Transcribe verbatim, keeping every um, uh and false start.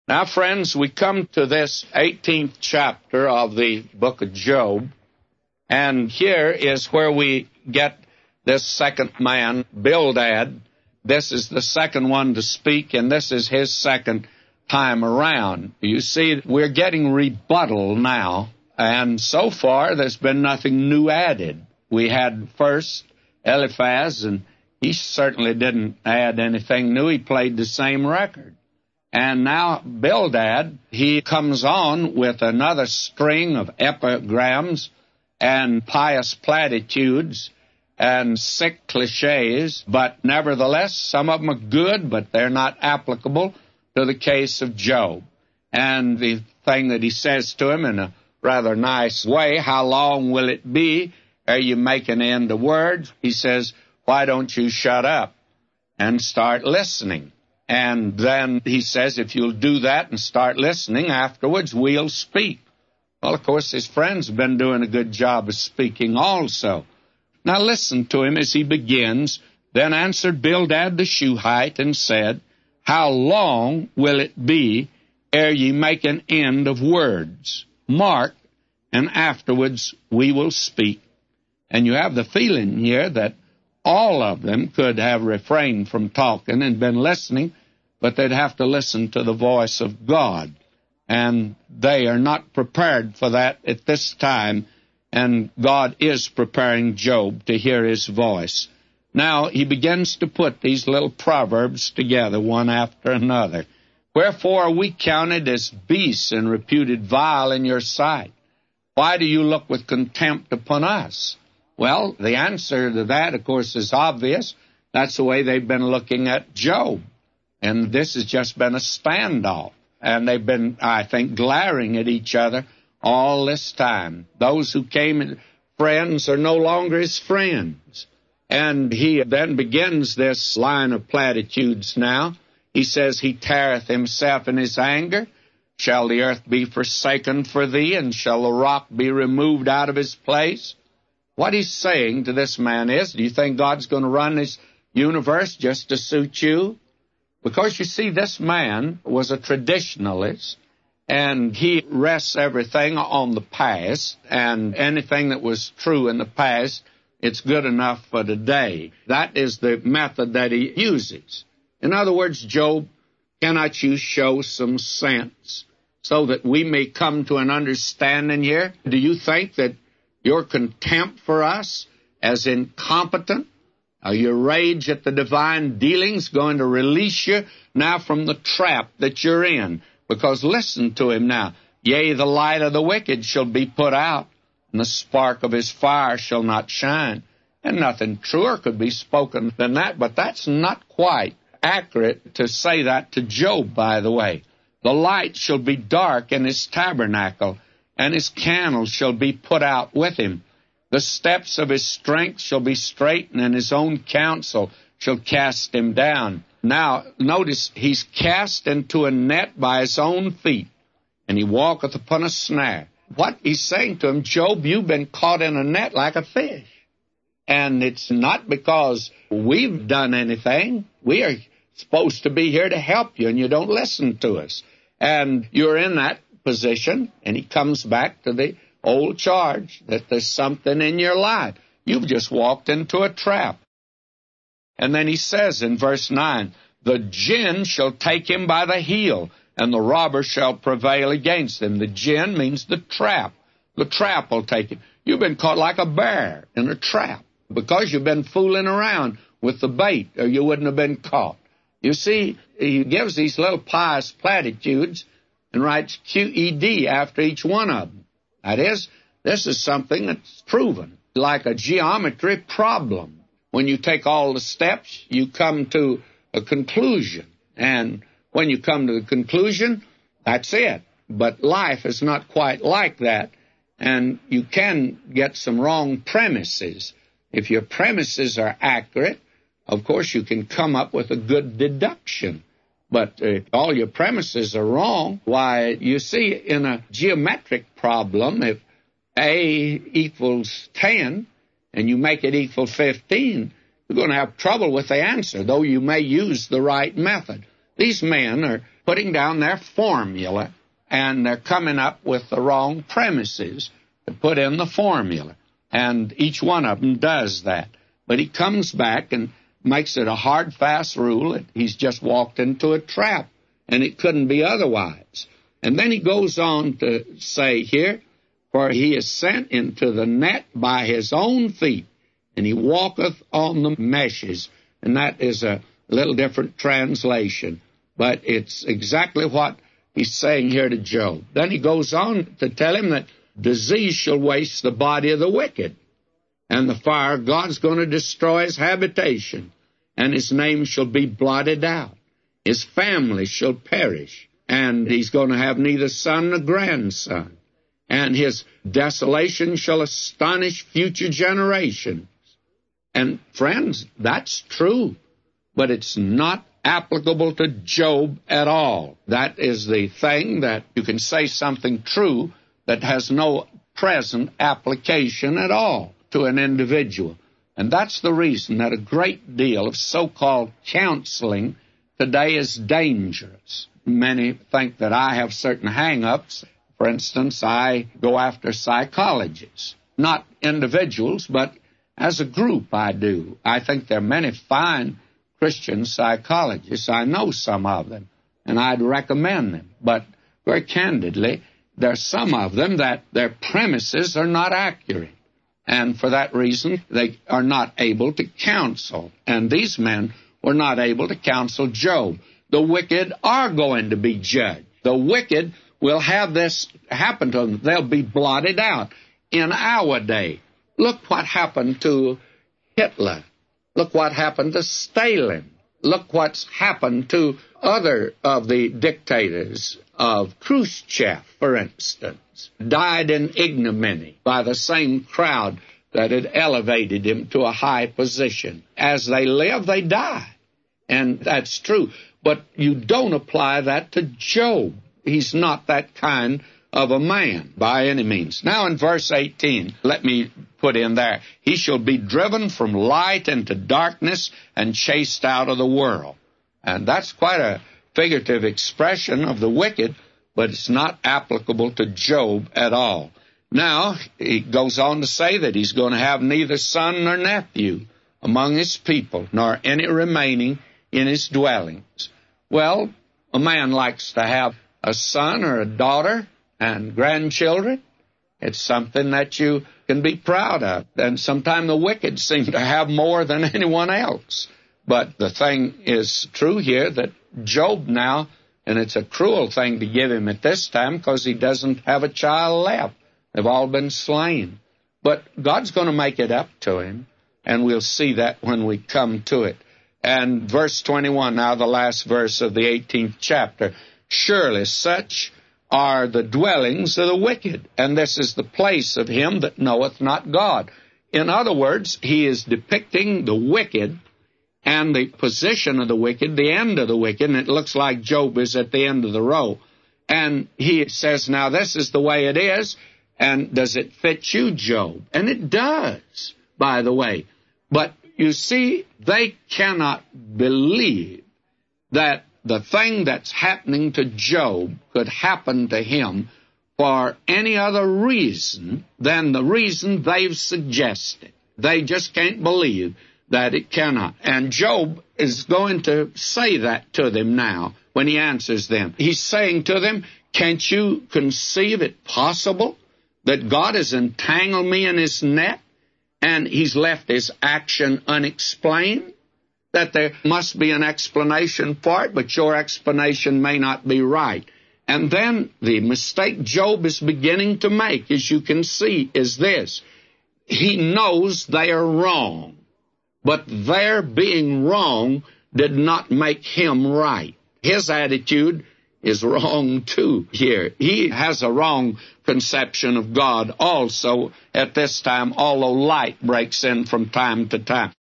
Now, friends, we come to this eighteenth chapter of the book of Job, and here is where we get this second man, Bildad. This is the second one to speak, and this is his second time around. You see, we're getting rebuttal now, and so far there's been nothing new added. We had first Eliphaz, and he certainly didn't add anything new. He played the same record. And now Bildad, he comes on with another string of epigrams and pious platitudes and sick cliches, but nevertheless, some of them are good, but they're not applicable to the case of Job. And the thing that he says to him in a rather nice way, how long will it be ere you make an end of words? He says, why don't you shut up and start listening? And then he says, if you'll do that and start listening, afterwards we'll speak. Well, of course, his friends have been doing a good job of speaking also. Now listen to him as he begins. Then answered Bildad the Shuhite and said, how long will it be ere ye make an end of words? Mark, and afterwards we will speak. And you have the feeling here that all of them could have refrained from talking and been listening, but they'd have to listen to the voice of God. And they are not prepared for that at this time, and God is preparing Job to hear his voice. Now he begins to put these little proverbs together, one after another. Wherefore are we counted as beasts and reputed vile in your sight? Why do you look with contempt upon us? Well, the answer to that, of course, is obvious. That's the way they've been looking at Job. And this has just been a standoff. And they've been, I think, glaring at each other all this time. Those who came friends are no longer his friends. And he then begins this line of platitudes now. He says, he teareth himself in his anger. Shall the earth be forsaken for thee, and shall the rock be removed out of his place? What he's saying to this man is, do you think God's going to run this universe just to suit you? Because, you see, this man was a traditionalist, and he rests everything on the past, and anything that was true in the past, it's good enough for today. That is the method that he uses. In other words, Job, cannot you show some sense so that we may come to an understanding here? Do you think that your contempt for us as incompetent, are your rage at the divine dealings going to release you now from the trap that you're in? Because listen to him now. Yea, the light of the wicked shall be put out, and the spark of his fire shall not shine. And nothing truer could be spoken than that, but that's not quite accurate to say that to Job, by the way. The light shall be dark in his tabernacle, and his candle shall be put out with him. The steps of his strength shall be straitened, and his own counsel shall cast him down. Now, notice, he's cast into a net by his own feet, and he walketh upon a snare. What he's saying to him, Job, you've been caught in a net like a fish. And it's not because we've done anything. We are supposed to be here to help you, and you don't listen to us. And you're in that position, and he comes back to the old charge that there's something in your life. You've just walked into a trap. And then he says in verse nine, the gin shall take him by the heel, and the robber shall prevail against him. The gin means the trap. The trap will take him. You've been caught like a bear in a trap because you've been fooling around with the bait, or you wouldn't have been caught. You see, he gives these little pious platitudes and writes Q E D after each one of them. That is, this is something that's proven, like a geometry problem. When you take all the steps, you come to a conclusion. And when you come to the conclusion, that's it. But life is not quite like that. And you can get some wrong premises. If your premises are accurate, of course you can come up with a good deduction. But if all your premises are wrong, why, you see, in a geometric problem, if A equals ten and you make it equal fifteen, you're going to have trouble with the answer, though you may use the right method. These men are putting down their formula, and they're coming up with the wrong premises to put in the formula. And each one of them does that. But he comes back and makes it a hard, fast rule that he's just walked into a trap, and it couldn't be otherwise. And then he goes on to say here, for he is sent into the net by his own feet, and he walketh on the meshes. And that is a little different translation, but it's exactly what he's saying here to Job. Then he goes on to tell him that disease shall waste the body of the wicked, and the fire of God's going to destroy his habitation, and his name shall be blotted out. His family shall perish, and he's going to have neither son nor grandson, and his desolation shall astonish future generations. And friends, that's true, but it's not applicable to Job at all. That is the thing, that you can say something true that has no present application at all to an individual. And that's the reason that a great deal of so-called counseling today is dangerous. Many think that I have certain hang-ups. For instance, I go after psychologists, not individuals, but as a group I do. I think there are many fine Christian psychologists. I know some of them, and I'd recommend them. But very candidly, there are some of them that their premises are not accurate. And for that reason, they are not able to counsel. And these men were not able to counsel Job. The wicked are going to be judged. The wicked will have this happen to them. They'll be blotted out. In our day, look what happened to Hitler. Look what happened to Stalin. Look what's happened to other of the dictators, of Khrushchev, for instance, died in ignominy by the same crowd that had elevated him to a high position. As they live, they die. And that's true. But you don't apply that to Job. He's not that kind of a man by any means. Now in verse eighteen, let me put in there, he shall be driven from light into darkness and chased out of the world. And that's quite a figurative expression of the wicked, but it's not applicable to Job at all. Now, he goes on to say that he's going to have neither son nor nephew among his people, nor any remaining in his dwellings. Well, a man likes to have a son or a daughter and grandchildren. It's something that you can be proud of. And sometimes the wicked seem to have more than anyone else. But the thing is true here that Job now, and it's a cruel thing to give him at this time because he doesn't have a child left. They've all been slain. But God's going to make it up to him, and we'll see that when we come to it. And verse twenty-one, now the last verse of the eighteenth chapter, surely such are the dwellings of the wicked, and this is the place of him that knoweth not God. In other words, he is depicting the wicked and the position of the wicked, the end of the wicked, and it looks like Job is at the end of the row. And he says, now this is the way it is, and does it fit you, Job? And it does, by the way. But you see, they cannot believe that the thing that's happening to Job could happen to him for any other reason than the reason they've suggested. They just can't believe that it cannot. And Job is going to say that to them now when he answers them. He's saying to them, can't you conceive it possible that God has entangled me in his net and he's left his action unexplained? That there must be an explanation for it, but your explanation may not be right. And then the mistake Job is beginning to make, as you can see, is this. He knows they are wrong, but their being wrong did not make him right. His attitude is wrong too here. He has a wrong conception of God also at this time, although light breaks in from time to time.